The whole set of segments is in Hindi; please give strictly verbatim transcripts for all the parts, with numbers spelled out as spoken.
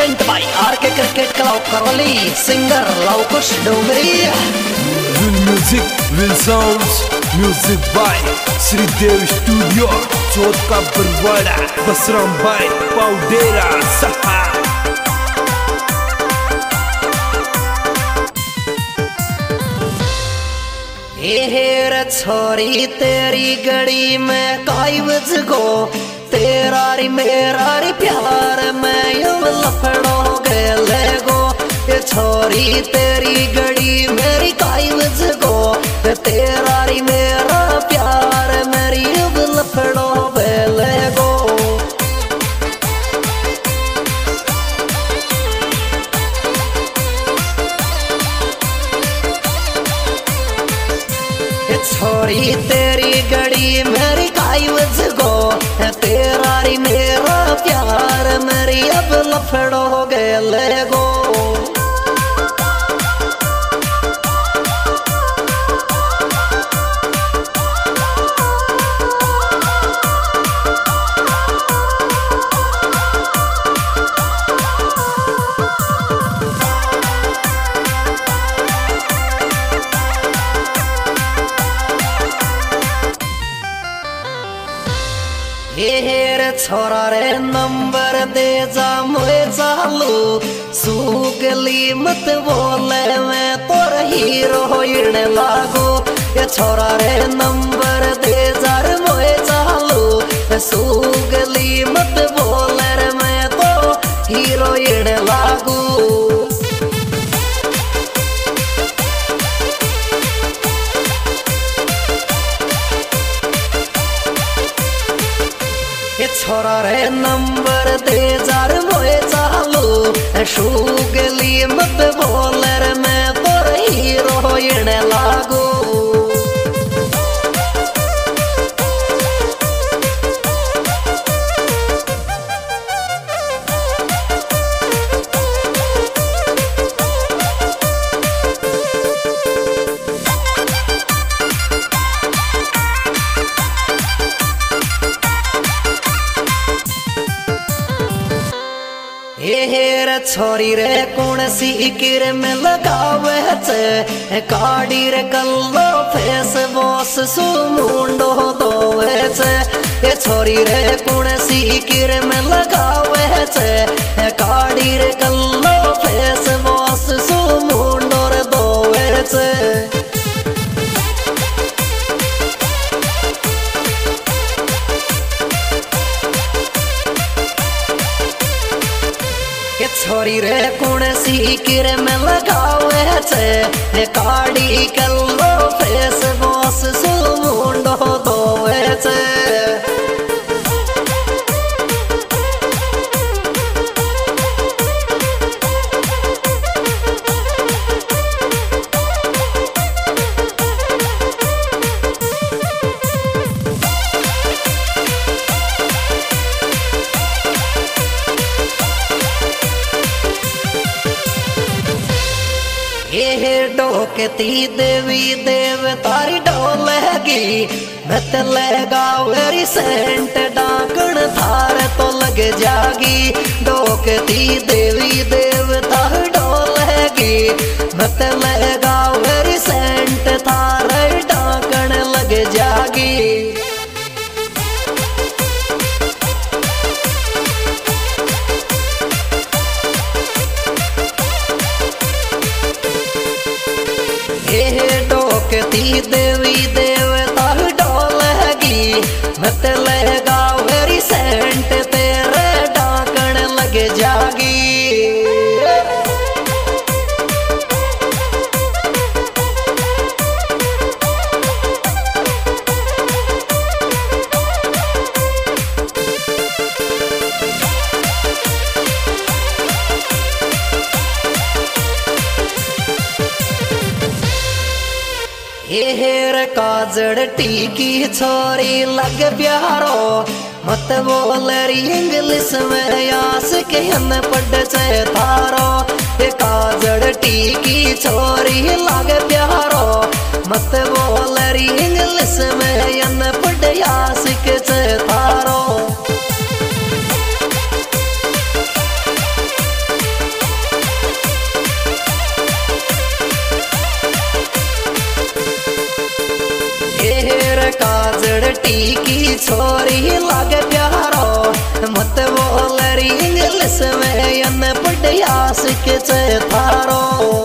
Present by R K cricket club Karauli, singer Lavkush Dongri. Will music will sounds, music by Shridev studio, Chauth का बरवाड़ा, बसराम भाई पाउडेरा सहा। हेर छोरी तेरी गड़ी में काई बज गो, तेरा री मेरा री प्यार में यूं लफड़ो गले गो। ये छोरी तेरी गड़ी मेरी काई बज गो, तेरा री मेरा प्यार मेरी यूं लफड़ो गले गो। छोरी तेरी गड़ी मेरी काई वज गो, तेरा री मेरा प्यार मेरी अब लफड़ो हो गए गो। हेर छोरा रे नंबर दे जा मोए चालू, सूगली मत बोले मैं तोर हीरो होइण लागो। ये छोरा रे नंबर दे जा रे मोए चालू, सूगली मत बोले रे मैं तो हीरोइन लागू। छोरा रे नंबर दे जार मोए चालू, शूगली मत बोले रे मैं तोर हीरोइन लागू। हेर छोरी रे कौन सी किर में लगावे छे, काड़ी रे कल्लो फेस बॉस सु मुंडो दोवे छे। ये छोरी रे कौन सी किर में लगावे छे, काड़ी रे कल्लो फेस बॉस सु मुंडो रे दोवे छे। छोरी रे कौन सी किर में लगावे छे, काड़ी कल्लो फेस बॉस सु मुंडो दोवे छे। ये डोकती देवी देव तारी डोलेगी, मत लेगा वेरी सेंट डाकण थार तो लग जागी। डोकती देवी देव तारी डोलेगी, मत लेगा वेरी सेंट थार डाकण लग जागी। डोकती देवी देवता डोलेगी, मत लेगा वेरी सेंट तेरे डाकण लग जागी। हेर काजड़ टीकी छोरी लग प्यारो, मत बोल री इंग्लिश में आस के हन पढ़ से थारो। ये काजड़ टीकी छोरी लग प्यारो, मत बोल री इंग्लिश में हन पढ़ आस के थारो। बेटी की छोरी लागे प्यारो मत बोल री इंग्लिश में अन बढ़िया सीख थारो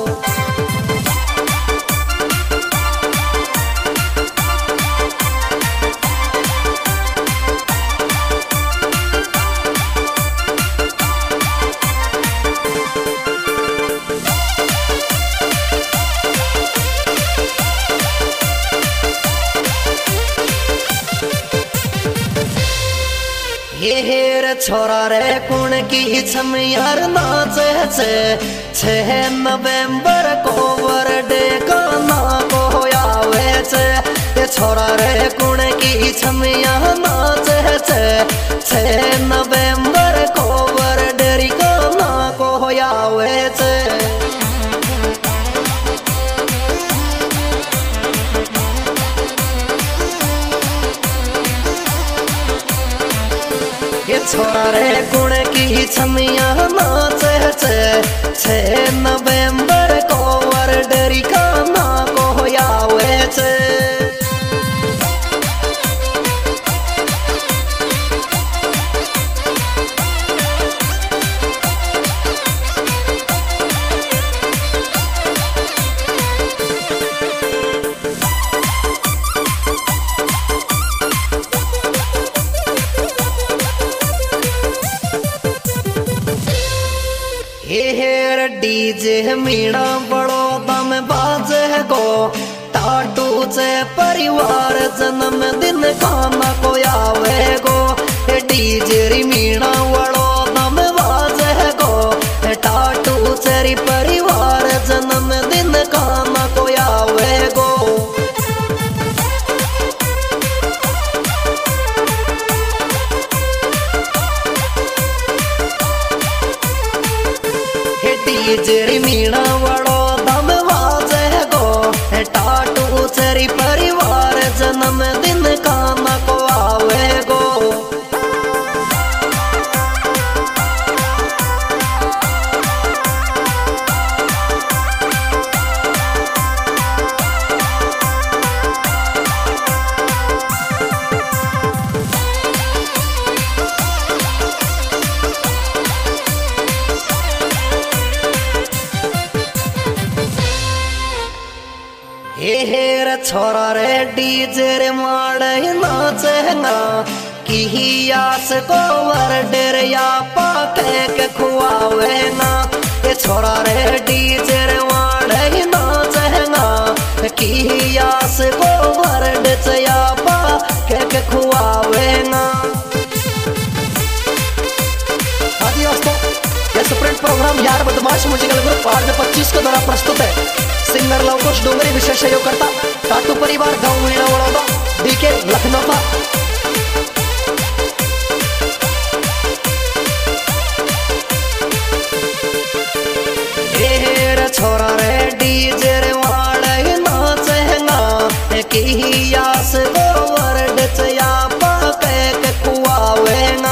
हेर छोरा रे कुण की छम यार नाच छे छह नवंबर को बर्थडे गाना को आवे छे ये छोरा रे कुण की छम यार नाच छे छह नवंबर को बर्थडे गाना को आवे छे ये छोरा रे गुण की छमिया नाच छे छह नवंबर को बर्थडे गाना को आवे छे हेर डीजे मीणा बड़ो दम बाजे गो टाटू से परिवार जन्मदिन गाना को आवे गो डीजे मीणा बड़ो दम बाजे गो टाटू से परिवार जन्मदिन गाना को आवे गो डीजे मीणा बड़ो दम बाजे गो टाटू चरी परिवार जन्मदिन गाना को आवे गो हेर छोरा रे डीजे रे माड़े नाचेगा की आस को बर्थडे या पाके के खुआवेगा ये छोरा रे डीजे रे माड़े नाचेगा की आस को बर्थडे या पाके के खुआवेगा। हाँ जी दोस्तों, ये स्प्रिंट प्रोग्राम यार बदमाश म्यूजिकल ग्रुप आठ में पच्चीस के द्वारा प्रस्तुत है। सिंगर लवकुश डोंगरी विशेष सहयोगकर्ता टाटू परिवार गाँव मीणा वड़ौदा डीके लखनऊ था। हेर छोरा रे डीजे रे वाड़े नाचेगा की आस को बर्थडे या पाके के खुआवेगा।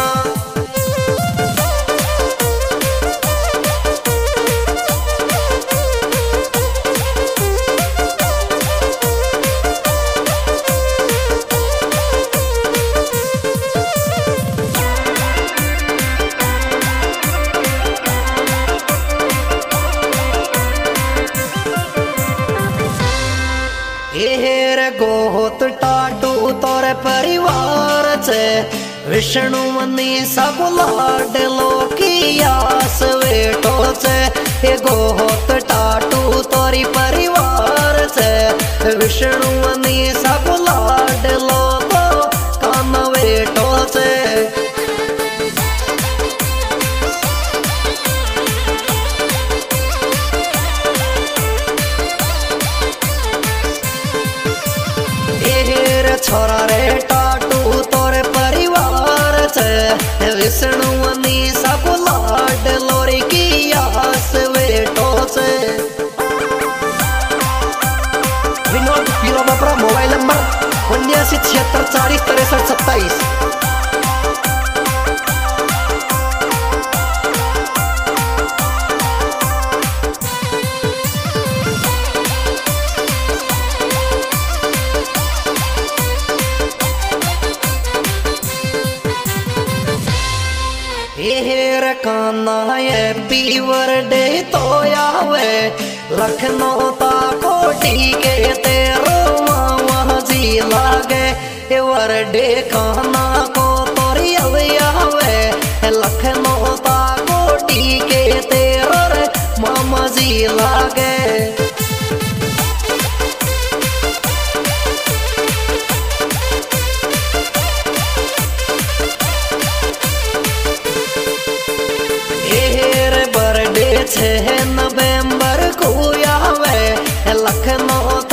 हेर गोत टाटू तोरे परिवार से विष्णु मनी सब लाडलो की आस वेटो से हे गोत टाटू तोरी परिवार से विष्णु मनी सब लाडलो तो कान वेटो से छोरा रे टाटू तोरे परिवार से विष्णु मनी सब लाड लोरी की आस वेटो से। विनोद पीरो बापरा मोबाइल नंबर उन्यासी छिहत्तर चालीस तिरसठ सत्ताईस। हेर काना ये पीवर डे तो आवे लखनऊ ता कोटी के तेरो मामा जी लागे वर डे काना को तोरी आवे लखनऊ ता कोटी के तेरो मामा जी लागे। छह नवंबर को आवे लखनऊ